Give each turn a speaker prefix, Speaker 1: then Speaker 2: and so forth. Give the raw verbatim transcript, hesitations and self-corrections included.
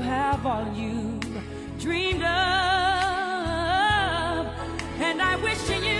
Speaker 1: have all you dreamed of, and I wish you